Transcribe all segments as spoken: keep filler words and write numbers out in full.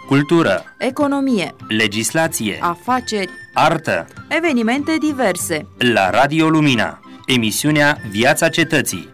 cultură, economie, legislație, afaceri, artă, evenimente diverse. La Radio Lumina, emisiunea Viața Cetății.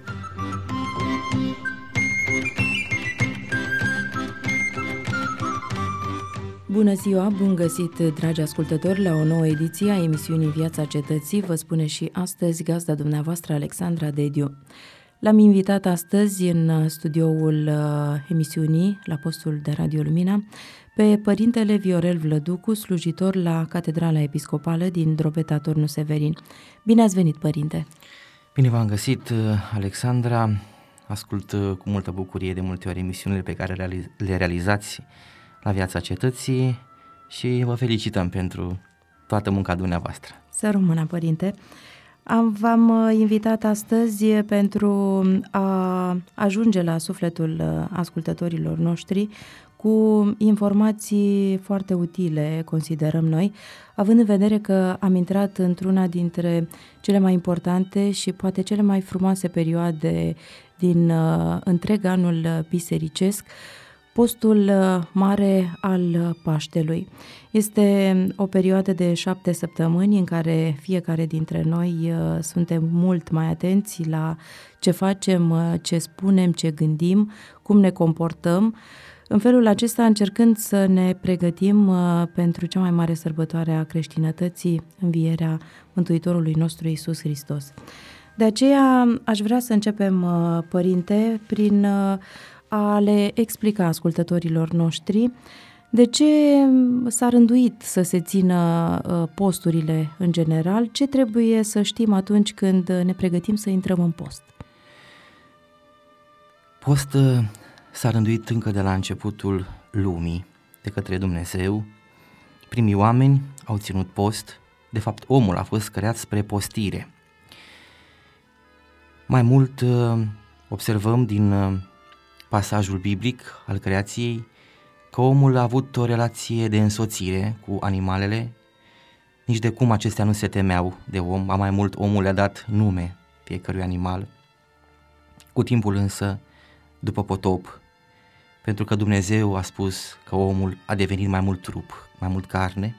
Bună ziua, bun găsit, dragi ascultători, la o nouă ediție a emisiunii Viața Cetății, vă spune și astăzi gazda dumneavoastră Alexandra Dediu. L-am invitat astăzi în studioul emisiunii, la postul de Radio Lumina, pe părintele Viorel Vlăducu, slujitor la Catedrala Episcopală din Drobeta Turnul Severin. Bine ați venit, părinte! Bine v-am găsit, Alexandra. Ascult cu multă bucurie de multe ori emisiunile pe care le realizați la Viața Cetății și vă felicităm pentru toată munca dumneavoastră. Să rămână, părinte! Am, v-am invitat astăzi pentru a ajunge la sufletul ascultătorilor noștri cu informații foarte utile, considerăm noi, având în vedere că am intrat într-una dintre cele mai importante și poate cele mai frumoase perioade din uh, întreg anul bisericesc, postul mare al Paștelui. Este o perioadă de șapte săptămâni în care fiecare dintre noi suntem mult mai atenți la ce facem, ce spunem, ce gândim, cum ne comportăm, în felul acesta încercând să ne pregătim pentru cea mai mare sărbătoare a creștinătății, învierea Mântuitorului nostru Iisus Hristos. De aceea aș vrea să începem, părinte, prin a le explica ascultătorilor noștri de ce s-a rânduit să se țină posturile în general, ce trebuie să știm atunci când ne pregătim să intrăm în post. Post s-a rânduit încă de la începutul lumii de către Dumnezeu. Primii oameni au ținut post, de fapt omul a fost creat spre postire. Mai mult observăm din pasajul biblic al creației că omul a avut o relație de însoțire cu animalele, nici de cum acestea nu se temeau de om, a mai mult omul le-a dat nume fiecărui animal. Cu timpul însă, după potop, pentru că Dumnezeu a spus că omul a devenit mai mult trup, mai mult carne,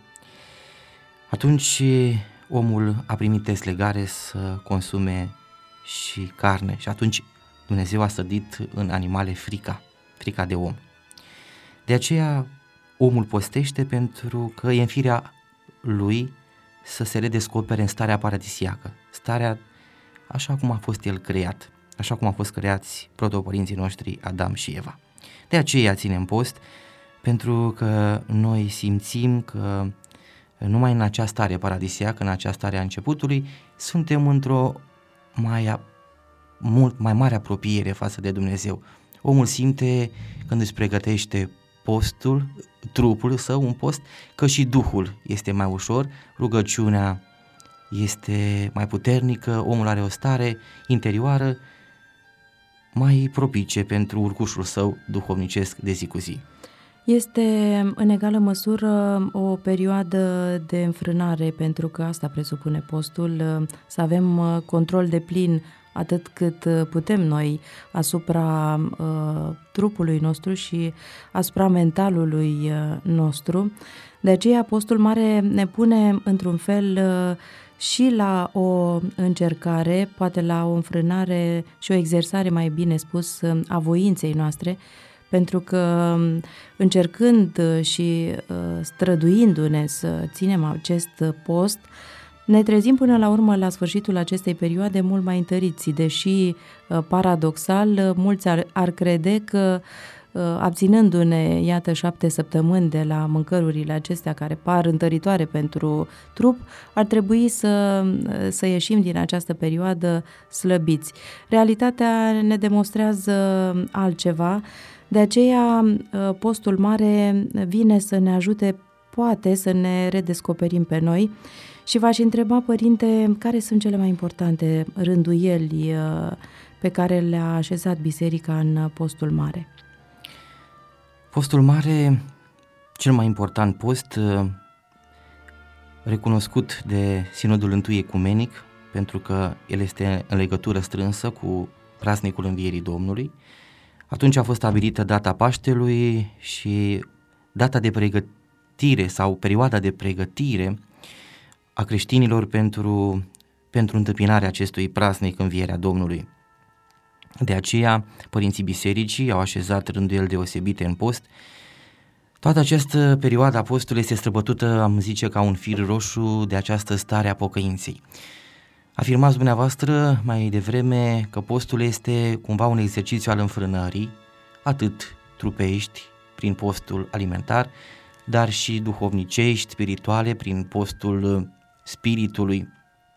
atunci omul a primit deslegare să consume și carne și atunci Dumnezeu a sădit în animale frica, frica de om. De aceea omul postește pentru că e în firea lui să se redescopere în starea paradisiacă, starea așa cum a fost el creat, așa cum au fost creați protopărinții noștri Adam și Eva. De aceea ținem post, pentru că noi simțim că numai în acea stare paradisiacă, în acea stare a începutului, suntem într-o mai mult mai mare apropiere față de Dumnezeu. Omul simte când își pregătește postul, trupul său, un post, că și Duhul este mai ușor, rugăciunea este mai puternică, omul are o stare interioară mai propice pentru urcușul său duhovnicesc de zi cu zi. Este în egală măsură o perioadă de înfrânare, pentru că asta presupune postul, să avem control deplin atât cât putem noi asupra uh, trupului nostru și asupra mentalului uh, nostru. De aceea postul mare ne pune într-un fel uh, și la o încercare, poate la o înfrânare și o exersare, mai bine spus, a voinței noastre, pentru că încercând și uh, străduindu-ne să ținem acest post, ne trezim până la urmă la sfârșitul acestei perioade mult mai întăriți, deși paradoxal mulți ar, ar crede că abținându-ne, iată, șapte săptămâni de la mâncărurile acestea care par întăritoare pentru trup, ar trebui să, să ieșim din această perioadă slăbiți. Realitatea ne demonstrează altceva, de aceea postul mare vine să ne ajute, poate să ne redescoperim pe noi. Și v-aș întreba, părinte, care sunt cele mai importante rânduieli pe care le-a așezat biserica în postul mare? Postul mare, cel mai important post, recunoscut de Sinodul Întâi Ecumenic, pentru că el este în legătură strânsă cu praznicul Învierii Domnului. Atunci a fost stabilită data Paștelui și data de pregătire sau perioada de pregătire a creștinilor pentru, pentru întâmpinarea acestui praznic, învierea Domnului. De aceea, părinții bisericii au așezat rânduieli deosebite în post. Toată această perioadă a postului este străbătută, am zice, ca un fir roșu de această stare a pocăinței. Afirmați dumneavoastră mai devreme că postul este cumva un exercițiu al înfrânării, atât trupești, prin postul alimentar, dar și duhovnicești, spirituale, prin postul spiritului.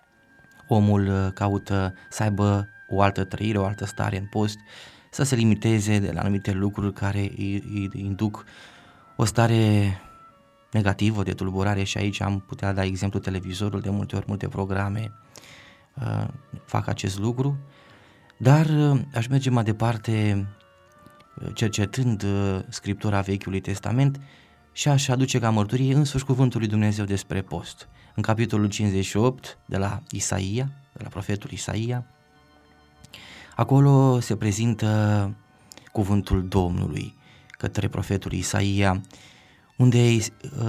Omul caută să aibă o altă trăire, o altă stare în post, să se limiteze de la anumite lucruri care îi, îi induc o stare negativă, de tulburare, și aici am putea da exemplu televizorul, de multe ori multe programe uh, fac acest lucru, dar uh, aș merge mai departe uh, cercetând uh, Scriptura Vechiului Testament și aș aduce ca mărturie însuși cuvântul lui Dumnezeu despre post. În capitolul cincizeci și opt de la Isaia, de la profetul Isaia, acolo se prezintă cuvântul Domnului către profetul Isaia, unde îi,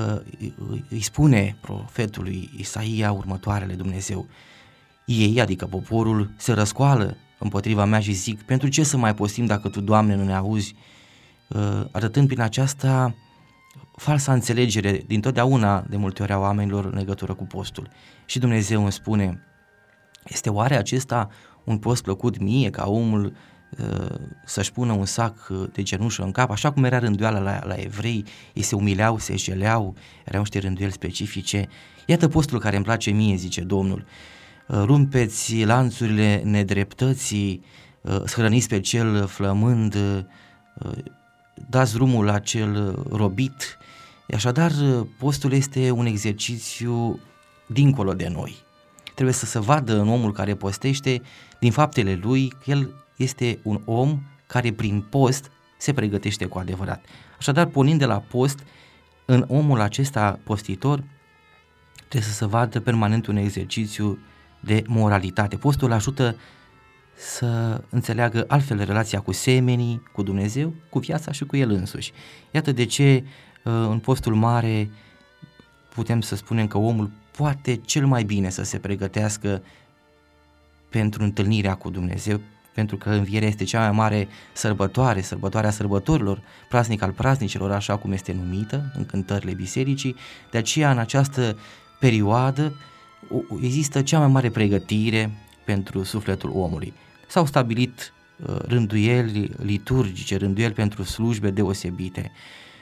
îi spune profetului Isaia următoarele: Dumnezeu, ei, adică poporul, se răscoală împotriva mea și zic: pentru ce să mai postim dacă Tu, Doamne, nu ne auzi? Arătând prin aceasta falsa înțelegere dintotdeauna de multe ori a oamenilor în legătură cu postul. Și Dumnezeu îmi spune: este oare acesta un post plăcut mie, ca omul uh, să-și pună un sac de cenușă în cap, așa cum era rânduiala la, la evrei, ei se umileau, se jeleau, erau niște rânduieli specifice. Iată postul care îmi place mie, zice Domnul: uh, rumpeți lanțurile nedreptății, uh, hrăniți pe cel flămând, uh, dați drumul la cel robit. Așadar, postul este un exercițiu dincolo de noi. Trebuie să se vadă în omul care postește, din faptele lui, că el este un om care prin post se pregătește cu adevărat. Așadar, pornind de la post, în omul acesta postitor trebuie să se vadă permanent un exercițiu de moralitate. Postul ajută să înțeleagă altfel relația cu semenii, cu Dumnezeu, cu viața și cu el însuși. Iată de ce în postul mare putem să spunem că omul poate cel mai bine să se pregătească pentru întâlnirea cu Dumnezeu, pentru că învierea este cea mai mare sărbătoare, sărbătoarea sărbătorilor, praznic al praznicilor, așa cum este numită în cântările bisericii. De aceea, în această perioadă există cea mai mare pregătire pentru sufletul omului. S-au stabilit uh, rânduieli liturgice, rânduieli pentru slujbe deosebite.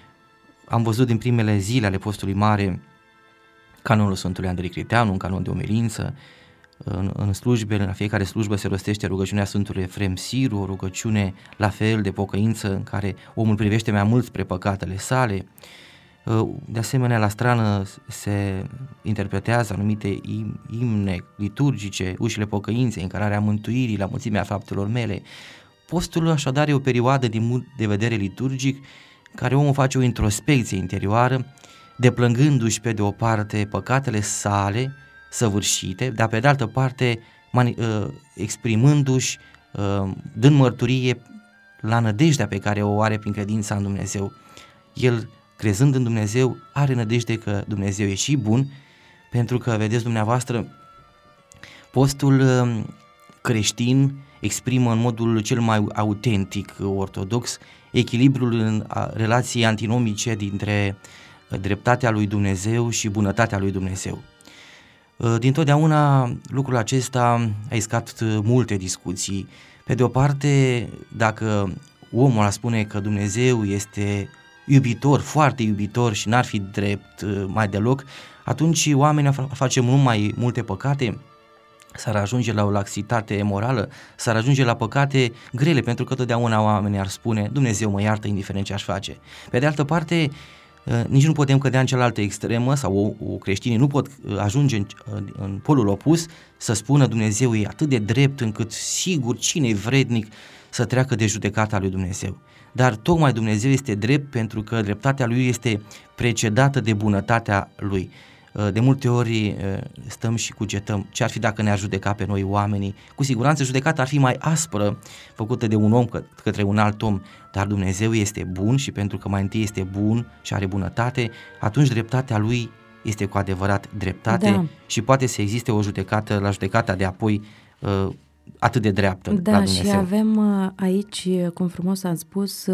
Am văzut din primele zile ale postului mare canonul Sfântului Andrei Criteanu, un canon de umilință. În, în slujbe, la fiecare slujbă se rostește rugăciunea Sfântului Efrem Siru, o rugăciune la fel de pocăință în care omul privește mai mult spre păcatele sale. De asemenea, la strană se interpretează anumite imne liturgice, ușile pocăinței, încararea mântuirii, la mulțimea faptelor mele. Postul așadar e o perioadă din punct de vedere liturgic care omul face o introspecție interioară, deplângându-și pe de o parte păcatele sale săvârșite, dar pe de altă parte exprimându-și, dând mărturie la nădejdea pe care o are prin credința în Dumnezeu. El, crezând în Dumnezeu, are nădejde că Dumnezeu e și bun, pentru că, vedeți dumneavoastră, postul creștin exprimă în modul cel mai autentic ortodox echilibrul în relației antinomice dintre dreptatea lui Dumnezeu și bunătatea lui Dumnezeu. Dintotdeauna lucrul acesta a iscat multe discuții. Pe de o parte, dacă omul ar spune că Dumnezeu este iubitor, foarte iubitor și n-ar fi drept mai deloc, atunci oamenii face mult mai multe păcate, s-ar ajunge la o laxitate morală, s-ar ajunge la păcate grele, pentru că totdeauna oamenii ar spune: Dumnezeu mă iartă indiferent ce aș face. Pe de altă parte, nici nu putem cădea în cealaltă extremă, sau o, o creștinii nu pot ajunge în, în polul opus să spună Dumnezeu e atât de drept încât sigur cine e vrednic să treacă de judecata lui Dumnezeu. Dar tocmai Dumnezeu este drept pentru că dreptatea lui este precedată de bunătatea lui. De multe ori stăm și cugetăm ce ar fi dacă ne-ar judeca pe noi oamenii. Cu siguranță judecata ar fi mai aspră, făcută de un om că, către un alt om, dar Dumnezeu este bun și pentru că mai întâi este bun și are bunătate, atunci dreptatea Lui este cu adevărat dreptate, da. Și poate să existe o judecată la judecata de apoi atât de dreaptă, da, la Dumnezeu. Și avem aici, cum frumos am spus,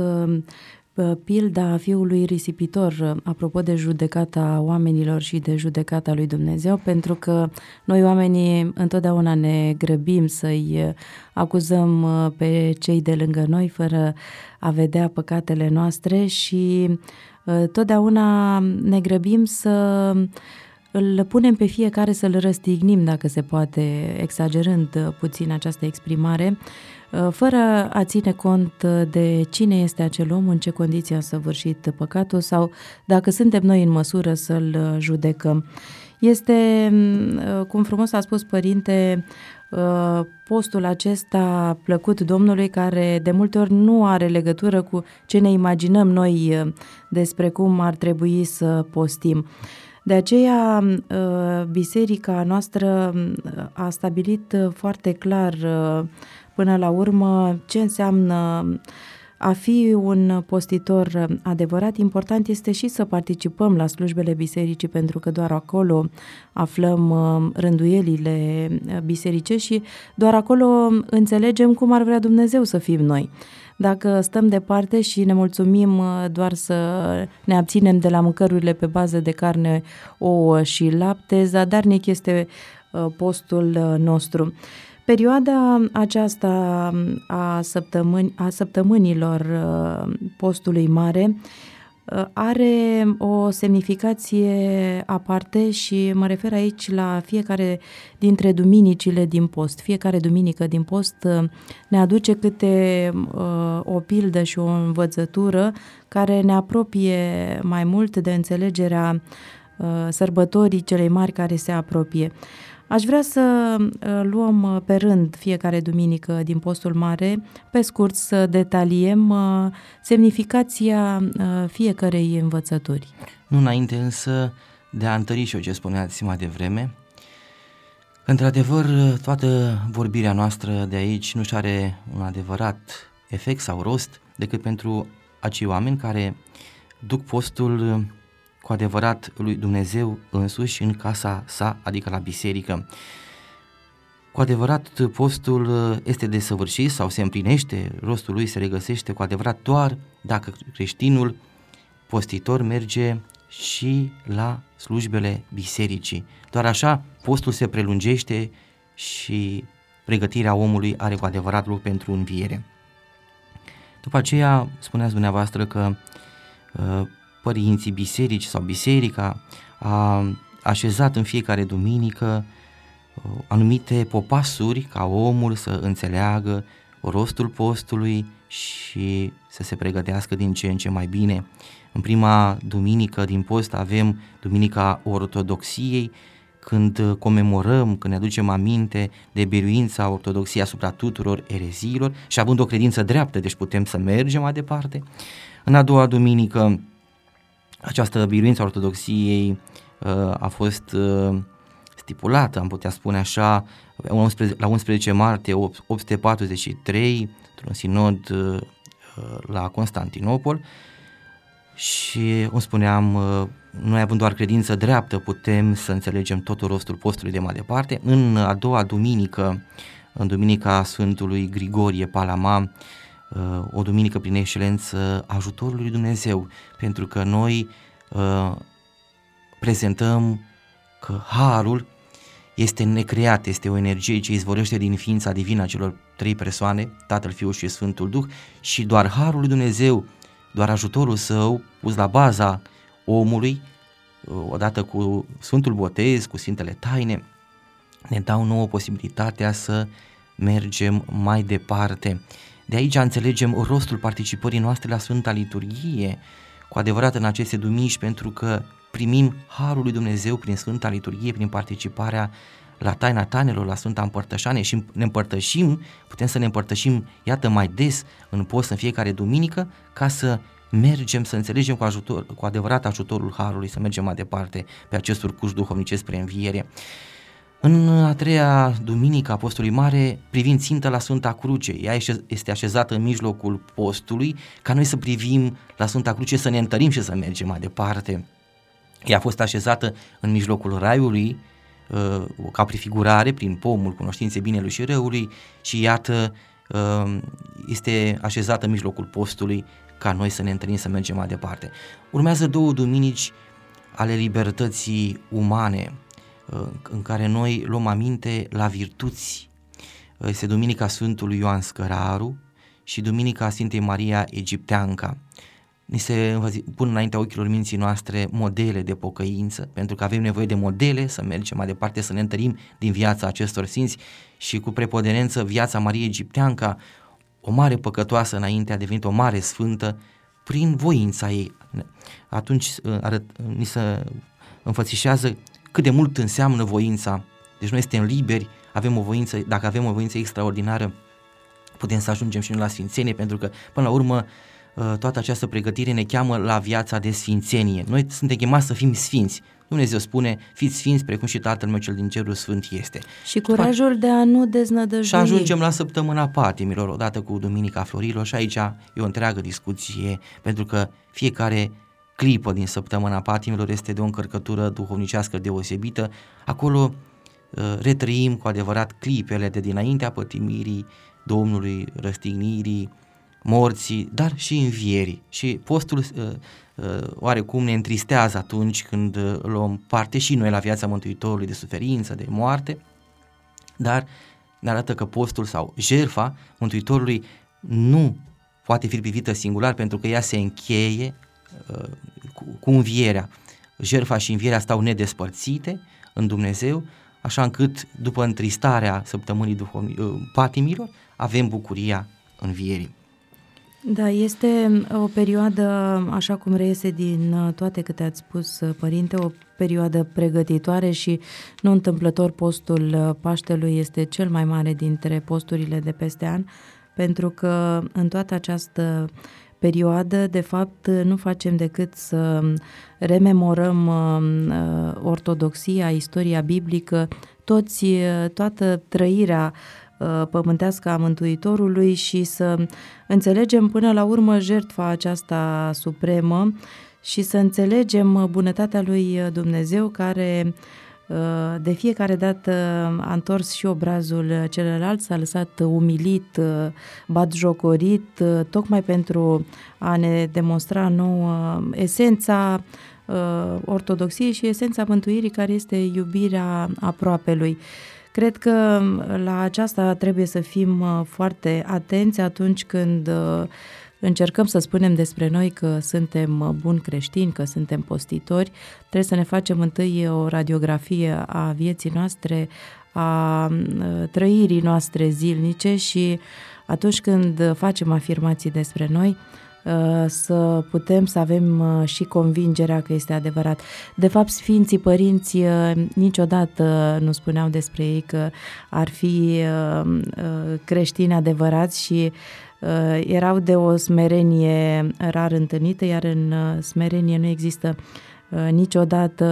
pilda fiului risipitor, apropo de judecata oamenilor și de judecata lui Dumnezeu, pentru că noi oamenii întotdeauna ne grăbim să-i acuzăm pe cei de lângă noi fără a vedea păcatele noastre și totdeauna ne grăbim să îl punem pe fiecare, să-l răstignim, dacă se poate, exagerând puțin această exprimare, fără a ține cont de cine este acel om, în ce condiții a săvârșit păcatul sau dacă suntem noi în măsură să-l judecăm. Este, cum frumos a spus Părinte, postul acesta plăcut Domnului, care de multe ori nu are legătură cu ce ne imaginăm noi despre cum ar trebui să postim. De aceea, biserica noastră a stabilit foarte clar până la urmă ce înseamnă a fi un postitor adevărat. Important este și să participăm la slujbele bisericii, pentru că doar acolo aflăm rânduielile bisericești și doar acolo înțelegem cum ar vrea Dumnezeu să fim noi. Dacă stăm departe și ne mulțumim doar să ne abținem de la mâncărurile pe bază de carne, ouă și lapte, zadarnic este postul nostru. Perioada aceasta a, săptămâni, a săptămânilor postului mare are o semnificație aparte și mă refer aici la fiecare dintre duminicile din post. Fiecare duminică din post ne aduce câte o pildă și o învățătură care ne apropie mai mult de înțelegerea sărbătorii celei mari care se apropie. Aș vrea să luăm pe rând fiecare duminică din postul mare, pe scurt să detaliem semnificația fiecărei învățături. Nu înainte însă de a întări și eu ce spuneați mai devreme, într-adevăr toată vorbirea noastră de aici nu-și are un adevărat efect sau rost decât pentru acei oameni care duc postul cu adevărat lui Dumnezeu însuși în casa sa, adică la biserică. Cu adevărat postul este desăvârșit sau se împlinește, rostul lui se regăsește cu adevărat doar dacă creștinul postitor merge și la slujbele bisericii. Doar așa postul se prelungește și pregătirea omului are cu adevărat loc pentru înviere. După aceea spuneați dumneavoastră că uh, părinții biserici sau biserica a așezat în fiecare duminică anumite popasuri ca omul să înțeleagă rostul postului și să se pregătească din ce în ce mai bine. În prima duminică din post avem Duminica Ortodoxiei, când comemorăm, când ne aducem aminte de biruința ortodoxiei asupra tuturor ereziilor și având o credință dreaptă, deci putem să mergem mai departe. În a doua duminică, această biruință a ortodoxiei uh, a fost uh, stipulată, am putea spune așa, la unsprezece martie opt sute patruzeci și trei, într-un sinod uh, la Constantinopol și, cum spuneam, uh, noi având doar credință dreaptă putem să înțelegem totul rostul postului de mai departe. În a doua duminică, în duminica Sfântului Grigorie Palama, o duminică prin excelență ajutorul lui Dumnezeu, pentru că noi uh, prezentăm că harul este necreat, este o energie ce izvorăște din ființa divină a celor trei persoane, Tatăl, Fiul și Sfântul Duh, și doar harul lui Dumnezeu, doar ajutorul său pus la baza omului, uh, odată cu Sfântul Botez, cu Sfintele Taine, ne dau nouă posibilitatea să mergem mai departe. De aici înțelegem rostul participării noastre la Sfânta Liturghie, cu adevărat în aceste duminici, pentru că primim harul lui Dumnezeu prin Sfânta Liturghie, prin participarea la taina tainelor, la Sfânta Împărtășanie și ne împărtășim, putem să ne împărtășim, iată, mai des în post în fiecare duminică, ca să mergem, să înțelegem cu, ajutor, cu adevărat ajutorul Harului, să mergem mai departe pe acest urcuș duhovnicesc spre înviere. În a treia duminică a postului mare, privind țintă la Sfânta Cruce, ea este așezată în mijlocul postului, ca noi să privim la Sfânta Cruce, să ne întărim și să mergem mai departe. Ea a fost așezată în mijlocul raiului, ca prefigurare prin pomul cunoștinței binelui și răului, și iată, este așezată în mijlocul postului, ca noi să ne întâlnim, să mergem mai departe. Urmează două duminici ale libertății umane, în care noi luăm aminte la virtuți. Este Duminica Sfântului Ioan Scăraru și Duminica Sfintei Maria Egipteanca. Ni se pun înaintea ochilor minții noastre modele de pocăință, pentru că avem nevoie de modele să mergem mai departe, să ne întărim din viața acestor sfinți, și cu preponderență viața Mariei Egipteanca, o mare păcătoasă înainte, a devenit o mare sfântă prin voința ei. Atunci arăt, ni se înfățișează cât de mult înseamnă voința. Deci noi suntem liberi, avem o voință, dacă avem o voință extraordinară, putem să ajungem și noi la sfințenie, pentru că până la urmă toată această pregătire ne cheamă la viața de sfințenie. Noi suntem chemați să fim sfinți. Dumnezeu spune, fiți sfinți precum și Tatăl meu cel din cerul sfânt este. Și curajul de a nu deznădăjui. Și ajungem la săptămâna patimilor, odată cu Duminica Florilor, și aici e o întreagă discuție, pentru că fiecare clipă din săptămâna patimilor este de o încărcătură duhovnicească deosebită. Acolo uh, retrăim cu adevărat clipele de dinaintea pătimirii Domnului, răstignirii, morții, dar și învierii. Și postul uh, uh, oarecum ne întristează atunci când uh, luăm parte și noi la viața Mântuitorului, de suferință, de moarte, dar ne arată că postul sau jertfa Mântuitorului nu poate fi privită singular, pentru că ea se încheie uh, cu, cu învierea. Jertfa și învierea stau nedespărțite în Dumnezeu, așa încât după întristarea săptămânii duhovni, uh, patimilor avem bucuria învierii. Da, este o perioadă, așa cum reiese din toate câte ați spus, Părinte, o perioadă pregătitoare și nu întâmplător postul Paștelui este cel mai mare dintre posturile de peste an, pentru că în toată această perioadă, de fapt, nu facem decât să rememorăm ortodoxia, istoria biblică, toți, toată trăirea pământească a Mântuitorului și să înțelegem până la urmă jertfa aceasta supremă și să înțelegem bunătatea lui Dumnezeu, care de fiecare dată a întors și obrazul celălalt, s-a lăsat umilit, batjocorit, tocmai pentru a ne demonstra nouă esența ortodoxiei și esența mântuirii, care este iubirea aproapelui. Cred că la aceasta trebuie să fim foarte atenți atunci când încercăm să spunem despre noi că suntem buni creștini, că suntem postitori. Trebuie să ne facem întâi o radiografie a vieții noastre, a trăirii noastre zilnice, și atunci când facem afirmații despre noi, să putem să avem și convingerea că este adevărat. De fapt, Sfinții Părinți niciodată nu spuneau despre ei că ar fi creștini adevărați și erau de o smerenie rar întâlnită, iar în smerenie nu există niciodată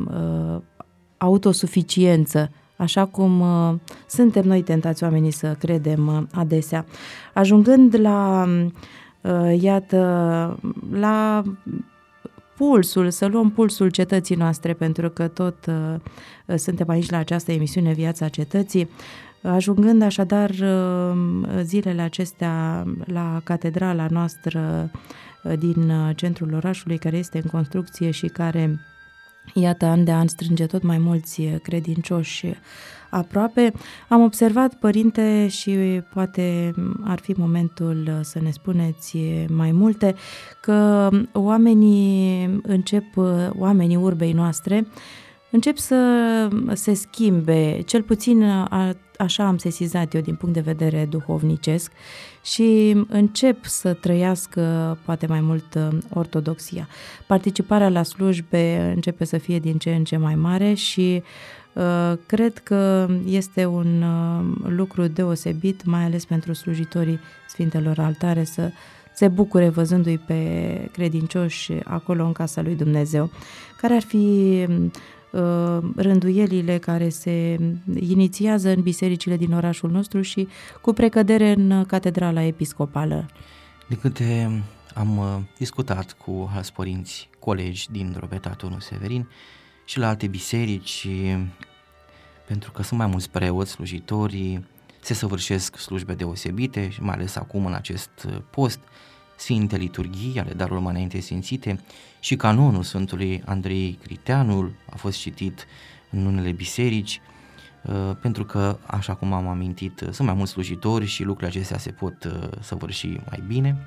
autosuficiență, așa cum suntem noi tentați oamenii să credem adesea. Ajungând la iată, la pulsul, să luăm pulsul cetății noastre, pentru că tot uh, suntem aici la această emisiune Viața Cetății, ajungând așadar uh, zilele acestea la catedrala noastră uh, din uh, centrul orașului, care este în construcție și care, iată, an de an strânge tot mai mulți credincioși aproape. Am observat, Părinte, și poate ar fi momentul să ne spuneți mai multe, că oamenii încep, oamenii urbei noastre, încep să se schimbe, cel puțin a, așa am sesizat eu din punct de vedere duhovnicesc, și încep să trăiască poate mai mult ortodoxia. Participarea la slujbe începe să fie din ce în ce mai mare și uh, cred că este un uh, lucru deosebit, mai ales pentru slujitorii Sfintelor Altare, să se bucure văzându-i pe credincioși acolo în casa lui Dumnezeu. Care ar fi rânduielile care se inițiază în bisericile din orașul nostru și cu precădere în catedrala episcopală? De câte am discutat cu alți părinți, colegi din Drobetatul Unu Severin și la alte biserici, pentru că sunt mai mulți preoți, slujitori, se săvârșesc slujbe deosebite și mai ales acum în acest post, Sfinte Liturghii ale darurilor mai înainte sfințite și canonul Sfântului Andrei Criteanul a fost citit în unele biserici, pentru că, așa cum am amintit, sunt mai mulți slujitori și lucrurile acestea se pot săvârși mai bine.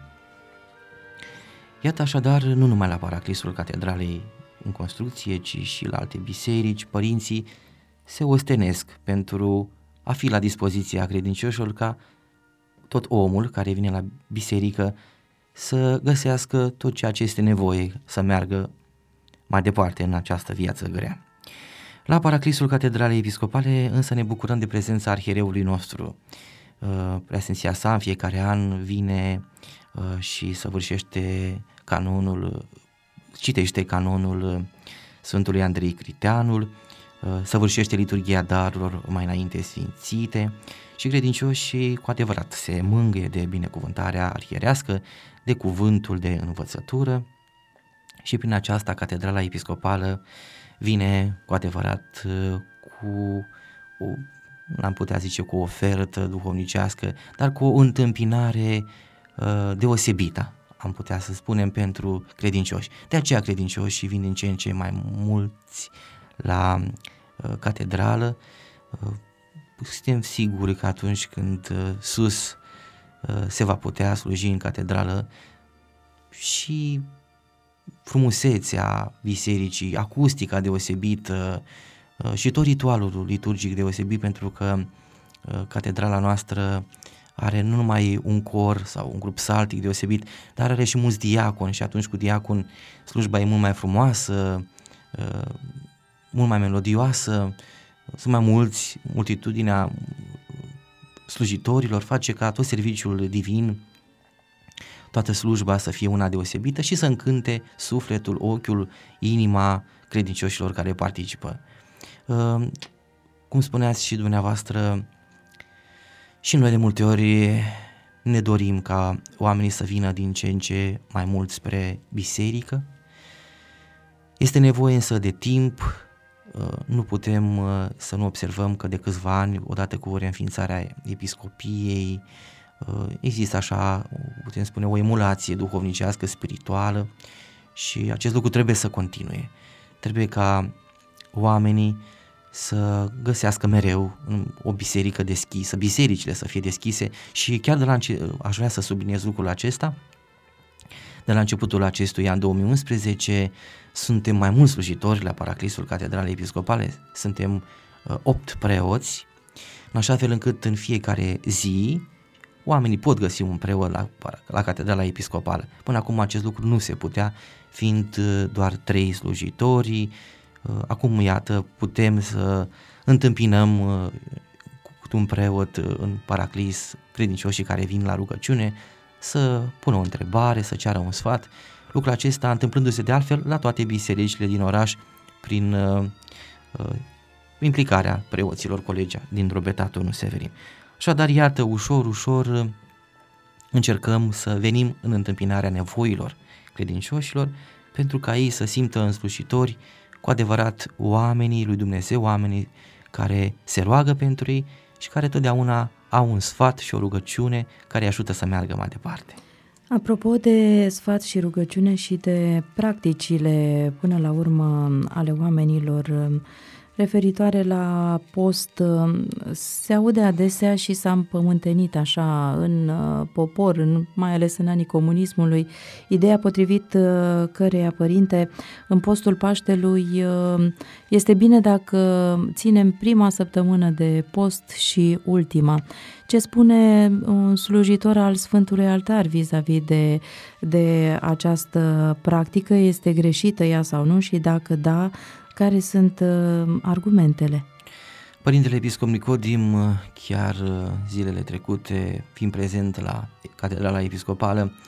Iată așadar, nu numai la Paraclisul Catedralei în construcție, ci și la alte biserici, părinții se ostenesc pentru a fi la dispoziția credincioșilor ca tot omul care vine la biserică să găsească tot ceea ce este nevoie să meargă mai departe în această viață grea. La Paraclisul Catedralei Episcopale însă ne bucurăm de prezența arhiereului nostru. Preasfinția sa în fiecare an vine și săvârșește canonul, citește canonul Sfântului Andrei Criteanul, săvârșește liturghia darurilor mai înainte sfințite și credincioșii cu adevărat se mângâie de binecuvântarea arhierească, de cuvântul de învățătură și prin aceasta Catedrala Episcopală vine cu adevărat cu o, n-am putea zice cu o ofertă duhovnicească, dar cu o întâmpinare uh, deosebită, am putea să spunem, pentru credincioși. De aceea credincioșii vin din ce în ce mai mulți la uh, catedrală. Uh, suntem siguri că atunci când uh, sus uh, se va putea sluji în catedrală și frumusețea bisericii, acustica deosebită uh, și tot ritualul liturgic deosebit, pentru că uh, catedrala noastră are nu numai un cor sau un grup psaltic deosebit, dar are și mulți diaconi și atunci cu diacon slujba e mult mai frumoasă, uh, mult mai melodioasă, sunt mai mulți, multitudinea slujitorilor face ca tot serviciul divin, toată slujba să fie una deosebită și să încânte sufletul, ochiul, inima credincioșilor care participă. Uh, cum spuneați și dumneavoastră, și noi de multe ori ne dorim ca oamenii să vină din ce în ce mai mult spre biserică. Este nevoie însă de timp, uh, nu putem uh, să nu observăm că de câțiva ani, odată cu reînființarea episcopiei, există așa, putem spune, o emulație duhovnicească, spirituală și acest lucru trebuie să continue. Trebuie ca oamenii să găsească mereu o biserică deschisă, bisericile să fie deschise și chiar de la înce- aș vrea să subliniez lucrul acesta. De la începutul acestui an două mii unsprezece suntem mai mulți slujitori la Paraclisul Catedralei Episcopale, suntem opt preoți, în așa fel încât în fiecare zi oamenii pot găsi un preot la, la Catedrala Episcopală. Până acum acest lucru nu se putea, fiind doar trei slujitori. Acum, iată, putem să întâmpinăm cu un preot în Paraclis credincioșii care vin la rugăciune, să pună o întrebare, să ceară un sfat. Lucrul acesta întâmplându-se de altfel la toate bisericile din oraș prin uh, uh, implicarea preoților colegi din Drobetatul Unu Severin. Așadar, iată, ușor, ușor încercăm să venim în întâmpinarea nevoilor credincioșilor pentru ca ei să simtă însușitori cu adevărat oamenii lui Dumnezeu, oamenii care se roagă pentru ei și care totdeauna au un sfat și o rugăciune care îi ajută să meargă mai departe. Apropo de sfat și rugăciune și de practicile până la urmă ale oamenilor referitoare la post, se aude adesea și s-a împământenit așa în popor, în, mai ales în anii comunismului, ideea potrivit căreia, părinte, în postul Paștelui este bine dacă ținem prima săptămână de post și ultima. Ce spune un slujitor al Sfântului Altar vis-a-vis de, de această practică? Este greșită ea sau nu și dacă da, care sunt uh, argumentele? Părintele Episcop Nicodim, chiar zilele trecute, fiind prezent la Catedrala Episcopală,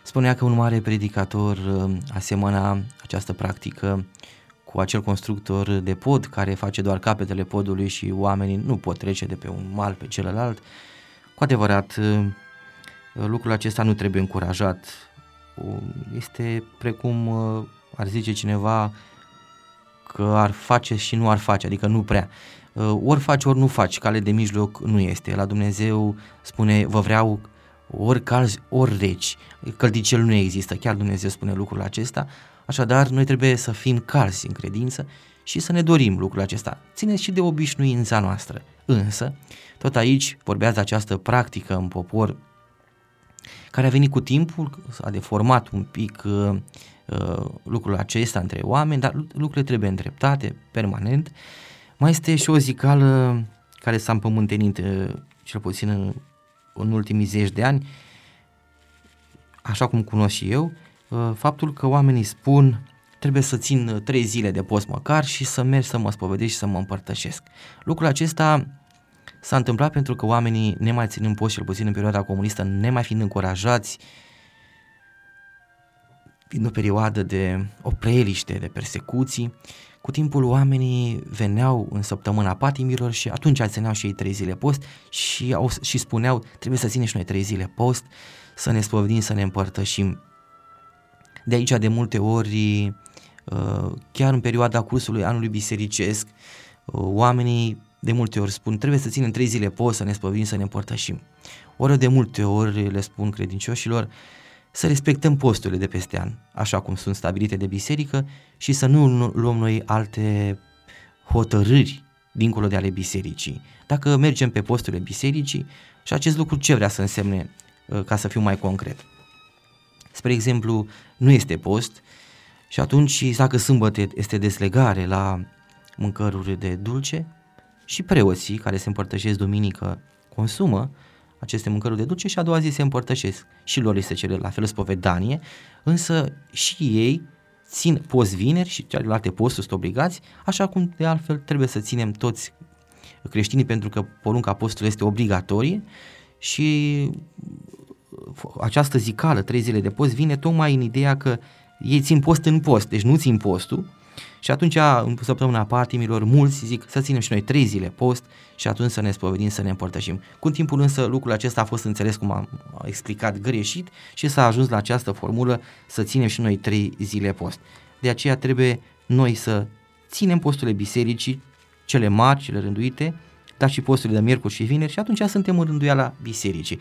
Spunea că un mare predicator asemăna această practică cu acel constructor de pod care face doar capetele podului și oamenii nu pot trece de pe un mal pe celălalt. Cu adevărat, lucrul acesta nu trebuie încurajat. Este precum ar zice cineva că ar face și nu ar face, adică nu prea. Ori faci, ori nu faci, cale de mijloc nu este. La Dumnezeu spune, vă vreau ori calzi, ori reci. Căldicel nu există, chiar Dumnezeu spune lucrul acesta. Așadar, noi trebuie să fim calzi în credință și să ne dorim lucrul acesta. Ține și de obișnuința noastră. Însă, tot aici vorbează această practică în popor care a venit cu timpul, a deformat un pic uh, uh, lucrul acesta între oameni, dar lucrurile trebuie îndreptate permanent. Mai este și o zicală care s-a împământenit, uh, cel puțin în, în ultimii zeci de ani, așa cum cunosc și eu, uh, faptul că oamenii spun trebuie să țin trei zile de post măcar și să merg să mă spovedesc și să mă împărtășesc. Lucrul acesta s-a întâmplat pentru că oamenii, nemai ținând post, cel puțin în perioada comunistă, nemai fiind încurajați, fiind o perioadă de opreliște, de persecuții, cu timpul oamenii veneau în săptămâna patimilor și atunci țineau și ei trei zile post și, au, și spuneau, trebuie să ținem și noi trei zile post, să ne spovedim, să ne împărtășim. De aici, de multe ori, chiar în perioada cursului anului bisericesc, oamenii de multe ori spun, trebuie să ținem trei zile post, să ne spovedim, să ne împărtășim. Ori de multe ori le spun credincioșilor să respectăm posturile de peste an, așa cum sunt stabilite de biserică și să nu luăm noi alte hotărâri dincolo de ale bisericii. Dacă mergem pe posturile bisericii, și acest lucru ce vrea să însemne, ca să fiu mai concret? Spre exemplu, nu este post și atunci, dacă sâmbătă este deslegare la mâncăruri de dulce, și preoții care se împărtășesc duminică consumă aceste mâncăruri de dulce și a doua zi se împărtășesc. Și lor li se cere la fel spovedanie, însă și ei țin post vineri și celelalte posturi sunt obligați, așa cum de altfel trebuie să ținem toți creștinii, pentru că porunca postului este obligatorie și această zicală, trei zile de post, vine tocmai în ideea că ei țin post în post, deci nu țin postul. Și atunci, în săptămâna patimilor, mulți zic să ținem și noi trei zile post și atunci să ne spovedim, să ne împărtășim. Cu timpul însă lucrul acesta a fost înțeles, cum am explicat, greșit și s-a ajuns la această formulă să ținem și noi trei zile post. De aceea trebuie noi să ținem posturile bisericii, cele mari, cele rânduite, dar și posturile de miercuri și vineri și atunci suntem în rânduiala bisericii.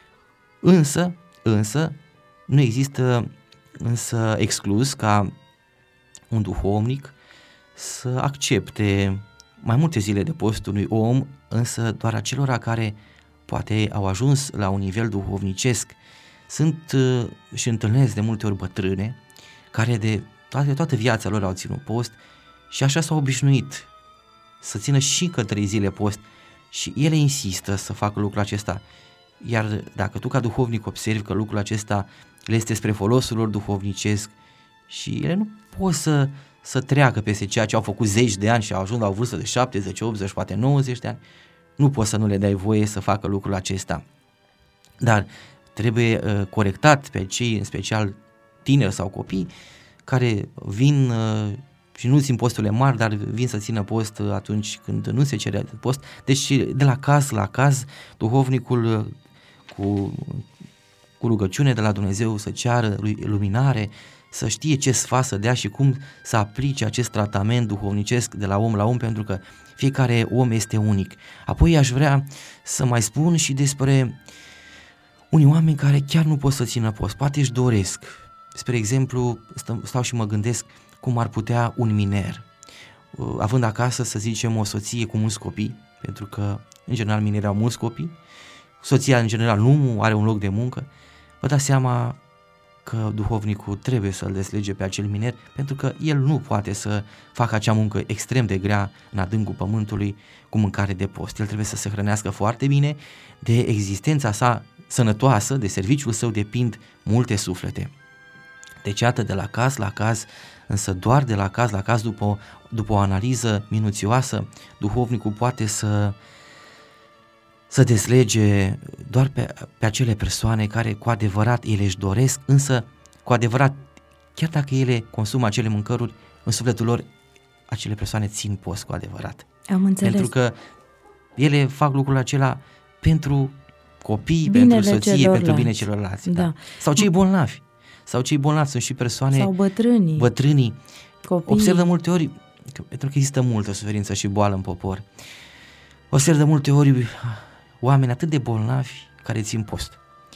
Însă, însă, nu există însă exclus ca un duhovnic să accepte mai multe zile de post unui om, însă doar acelora care poate au ajuns la un nivel duhovnicesc. Sunt uh, și întâlnesc de multe ori bătrâne care de toată, toată viața lor au ținut post și așa s-au obișnuit să țină și încă trei zile post și ele insistă să facă lucrul acesta. Iar dacă tu ca duhovnic observi că lucrul acesta le este spre folosul lor duhovnicesc și ele nu pot să, să treacă peste ceea ce au făcut zeci de ani și au ajuns la o vârstă de șaptezeci, optzeci, poate nouăzeci de ani, nu poți să nu le dai voie să facă lucrul acesta. Dar trebuie uh, corectat pe cei, în special tineri sau copii, care vin uh, și nu țin posturile mari, dar vin să țină post uh, atunci când nu se cere post. Deci de la caz la caz, duhovnicul uh, cu, cu rugăciune de la Dumnezeu să ceară luminare, să știe ce sfat să dea și cum să aplice acest tratament duhovnicesc de la om la om, pentru că fiecare om este unic. Apoi aș vrea să mai spun și despre unii oameni care chiar nu pot să țină post, poate își doresc. Spre exemplu, stau și mă gândesc cum ar putea un miner, având acasă, să zicem, o soție cu mulți copii, pentru că în general minerii au mulți copii, soția în general nu are un loc de muncă, vă dați seama că duhovnicul trebuie să-l deslege pe acel miner, pentru că el nu poate să facă acea muncă extrem de grea în adâncul pământului cu mâncare de post. El trebuie să se hrănească foarte bine, de existența sa sănătoasă, de serviciul său depind multe suflete. Deci iată, de la caz la caz, însă doar de la caz la caz, după, după o analiză minuțioasă, duhovnicul poate să să deslege doar pe, pe acele persoane care cu adevărat ele își doresc, însă cu adevărat, chiar dacă ele consumă acele mâncăruri, în sufletul lor acele persoane țin post cu adevărat. Am înțeles. Pentru că ele fac lucrul acela pentru copii, Binele pentru soție, celorlalți. pentru bine celorlalți. Da. Da. Sau cei bolnavi. Sau cei bolnavi sunt și persoane... Sau bătrânii. Bătrânii. Copiii. Observ de multe ori, că, pentru că există multă suferință și boală în popor, observ de multe ori oameni atât de bolnavi care țin post.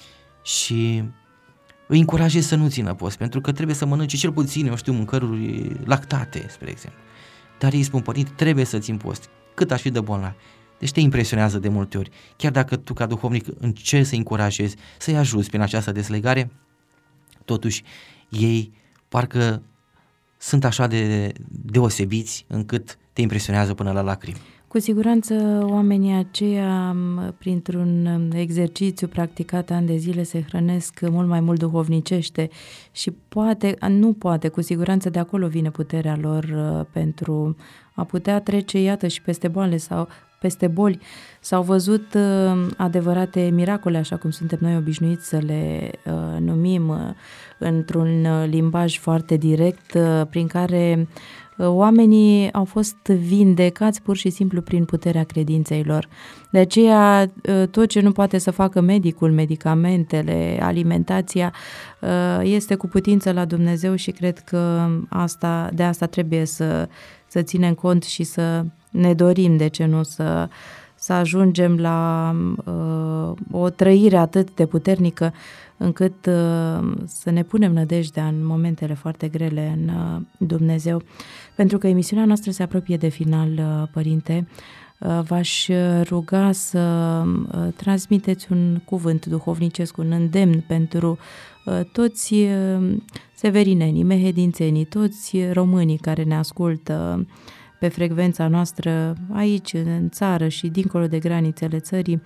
Și îi încurajez să nu țină post, pentru că trebuie să mănânce cel puțin, eu știu, mâncăruri lactate, spre exemplu. Dar ei spun, părinte, trebuie să țin post, cât aș fi de bolnav. Deci te impresionează de multe ori. Chiar dacă tu ca duhovnic încerci să-i încurajezi, să-i ajuți prin această deslegare, totuși ei parcă sunt așa de deosebiți încât te impresionează până la lacrimi. Cu siguranță oamenii aceia, printr-un exercițiu practicat ani de zile, se hrănesc mult mai mult duhovnicește și poate, nu poate, cu siguranță de acolo vine puterea lor pentru a putea trece, iată, și peste boale sau peste boli. S-au văzut adevărate miracole, așa cum suntem noi obișnuiți să le uh, numim, uh, într-un limbaj foarte direct, uh, prin care oamenii au fost vindecați pur și simplu prin puterea credinței lor. De aceea, tot ce nu poate să facă medicul, medicamentele, alimentația, este cu putință la Dumnezeu și cred că asta, de asta trebuie să, să ținem cont și să ne dorim, de ce nu, să, să ajungem la uh, o trăire atât de puternică încât uh, să ne punem nădejdea în momentele foarte grele în uh, Dumnezeu. Pentru că emisiunea noastră se apropie de final, uh, Părinte, uh, v-aș ruga să uh, transmiteți un cuvânt duhovnicesc, un îndemn pentru uh, toți uh, severinenii, mehedințenii, toți românii care ne ascultă pe frecvența noastră aici, în țară și dincolo de granițele țării,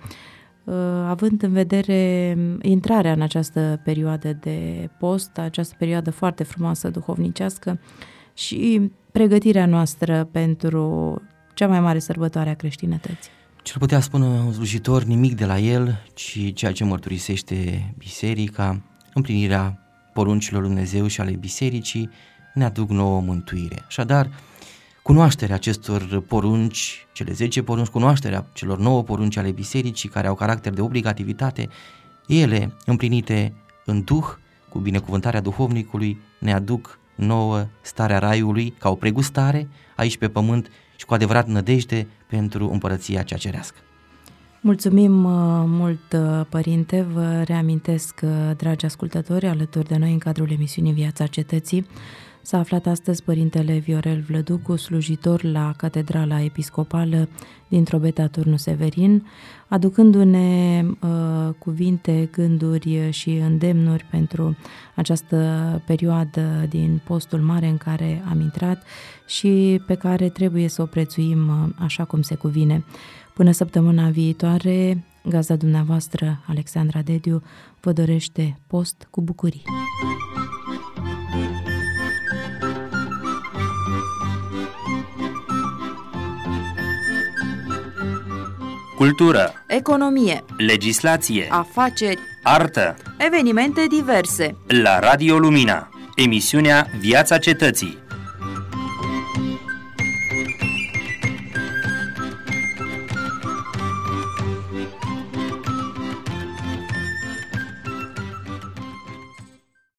având în vedere intrarea în această perioadă de post, această perioadă foarte frumoasă duhovnicească și pregătirea noastră pentru cea mai mare sărbătoare a creștinătății. Ce-l putea spune un slujitor, nimic de la el, ci ceea ce mărturisește biserica, împlinirea poruncilor lui Dumnezeu și ale bisericii, ne aduc nouă mântuire. Așadar, cunoașterea acestor porunci, cele zece porunci, cunoașterea celor nouă porunci ale bisericii care au caracter de obligativitate, ele împlinite în duh, cu binecuvântarea duhovnicului, ne aduc nouă starea raiului ca o pregustare aici pe pământ și cu adevărat nădejde pentru împărăția cea cerească. Mulțumim mult, Părinte, vă reamintesc, dragi ascultători, alături de noi în cadrul emisiunii Viața Cetății s-a aflat astăzi Părintele Viorel Vlăducu, slujitor la Catedrala Episcopală din Drobeta Turnu Severin, aducându-ne uh, cuvinte, gânduri și îndemnuri pentru această perioadă din postul mare în care am intrat și pe care trebuie să o prețuim uh, așa cum se cuvine. Până săptămâna viitoare, gazda dumneavoastră, Alexandra Dediu, vă dorește post cu bucurii. Cultură, economie, legislație, afaceri, artă. evenimente diverse. La Radio Lumina, emisiunea Viața Cetății.